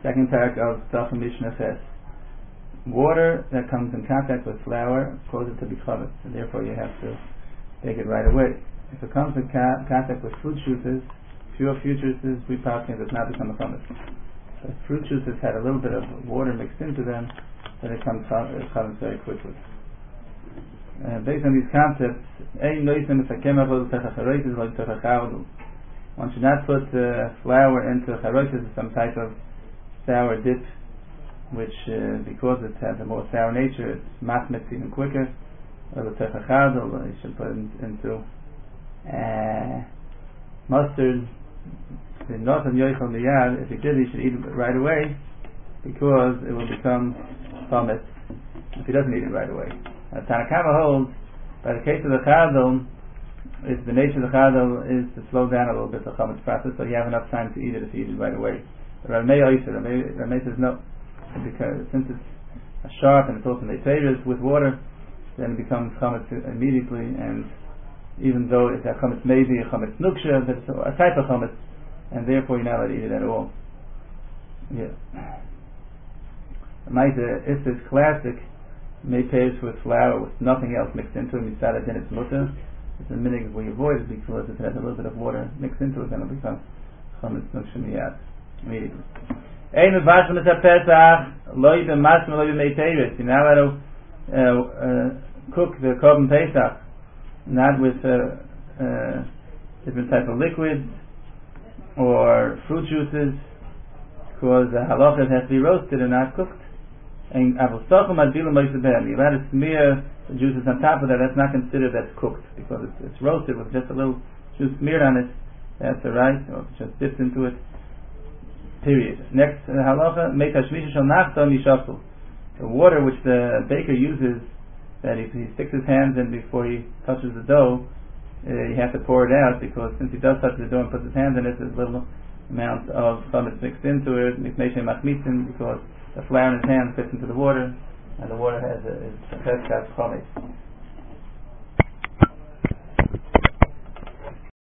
Second parak of Tzachim Mishnah Ches. Water that comes in contact with flour causes it to be chametz, and therefore you have to take it right away. If it comes in contact with fruit juices, pure fruit juices, we probably does not become a chametz. If fruit juices had a little bit of water mixed into them, then it comes chametz very quickly. Based on these concepts, one should not put flour into charoises, some type of sour dip, which because it has a more sour nature, it's matmets even quicker. You should put into mustard. If he did, he should eat it right away, because it will become chametz if he doesn't eat it right away. Tanakama holds, by the case of the chadol, if the nature of the chadol is to slow down a little bit the chametz process, so you have enough time to eat it if you eat it right away. Ramei says no, because since it's sharp and it's also neiteres with water, then it becomes chametz immediately, and even though it's a chametz maybe a chametz nuksha, but it's a type of chametz, and therefore you're not allowed to eat it at all. Yeah. If it's classic, may pairs with flour with nothing else mixed into it, misada then it's mutter. It's a minig we avoid it, because if it has a little bit of water mixed into it, then it'll become chametz nuksha miyad immediately. You're not allowed to cook the korban pesach not with different type of liquids or fruit juices, because the halachas has to be roasted and not cooked. And you're allowed to smear the juices on top of that. That's not considered that's cooked, because it's roasted with just a little juice smeared on it. That's the right, or just dipped into it. Period. Next halacha, the water which the baker uses, that if he sticks his hands in before he touches the dough, you have to pour it out, because since he does touch the dough and puts his hands in it, there's a little amount of chametz mixed into it, because the flour in his hand fits into the water, and the water has a chametz.